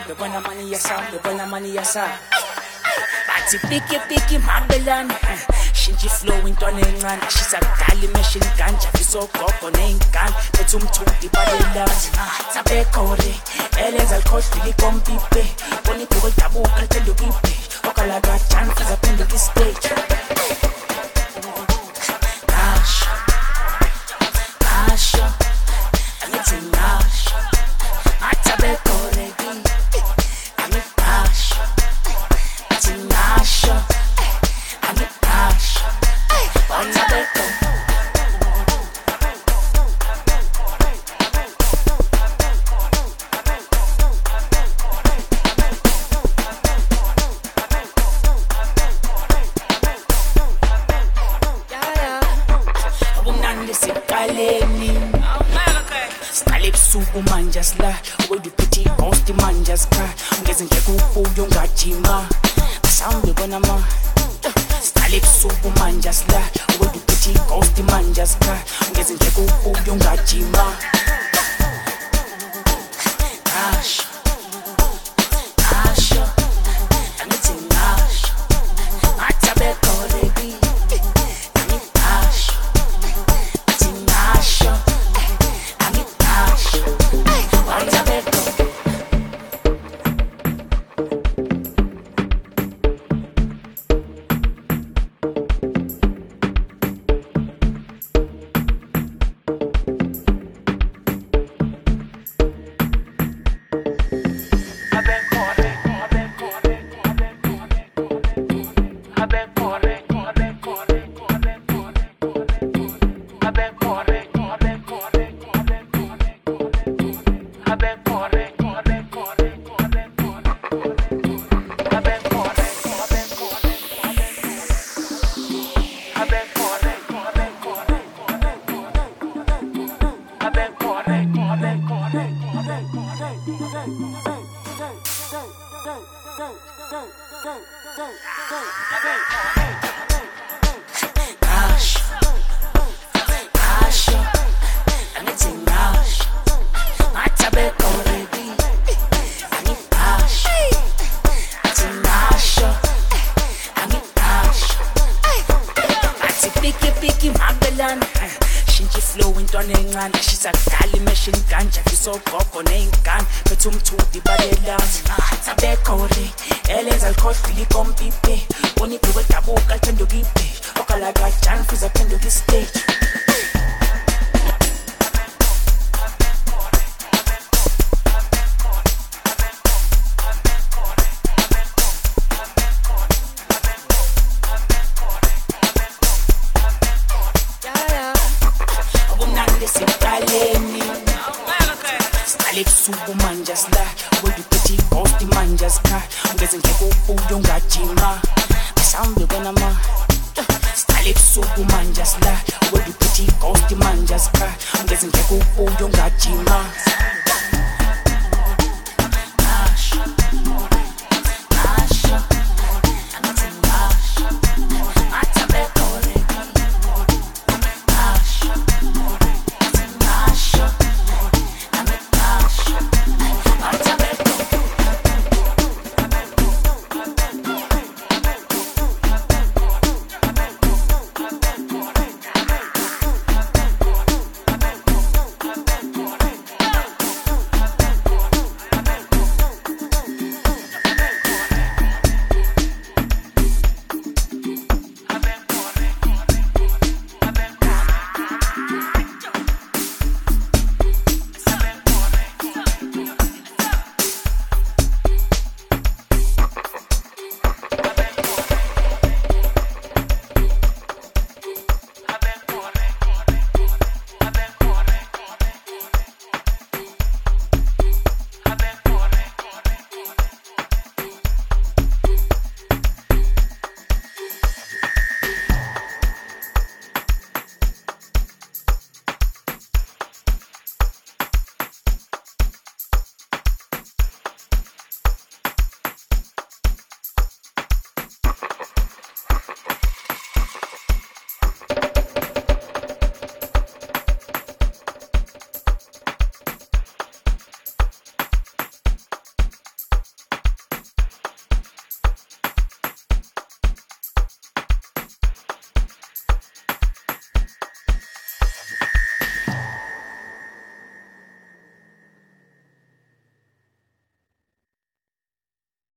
bebona money yasa. Bathi piki mabelana. Shinji flow intwana encane ashisa kudala imeshini ganja visogogo neyingane bethu umthudi balelana sabekore elenza likhohlwe likompipe bona ibhuku lidabuka lithanda ukiphe okala kajani fuza phinde kistage Nasha angithi nasha atabekore Nasha athi nasha manja sla wedu piti ghost manja ska ngeze ngekufuyo ngajima asambe bona ma Stalip subu manja sla wedu piti ghost manja ska ngeze ngekufuyo ngajima Nasha angithi nasha atabekore Shinji flow intwana encane ashisa kudala imeshini ganja visogogo neyingane bethu umthudi balelana sabekore elenza likhohlwe likompipe bona ibhuku lidabuka lithanda ukiphe okala kajani fuza phinde kistage Stalip subu manja sla wedu piti ghost manja ska ngeze ngekufuyo ngajima asambe bona ma Stalip subu manja sla wedu piti ghost manja ska ngeze ngekufuyo ngajima